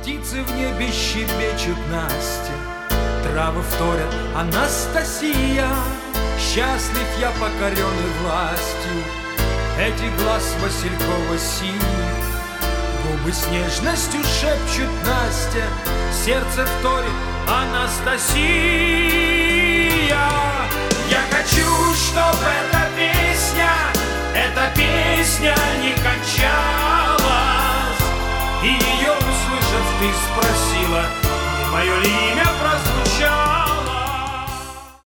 Птицы в небе щебечут, Настя, травы вторят, Анастасия. Счастлив я, покоренный властью этих глаз Василькова синих. Губы с нежностью шепчут, Настя, сердце вторит, Анастасия. Я хочу, чтобы эта песня не кончалась, и ее услышав, ты спросила, не мое ли имя прозвучало.